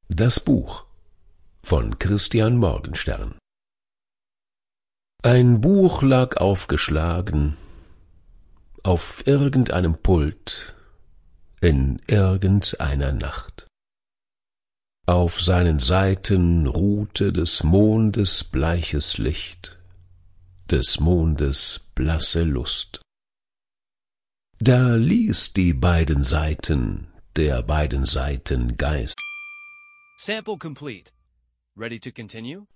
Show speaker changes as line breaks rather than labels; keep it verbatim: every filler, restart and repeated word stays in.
Das Buch von Christian Morgenstern. Ein Buch lag aufgeschlagen auf irgendeinem Pult in irgendeiner Nacht. Auf seinen Seiten ruhte des Mondes bleiches Licht, des Mondes blasse Lust. Da ließ die beiden Seiten der beiden Seiten Geist.
Sample complete. Ready to continue?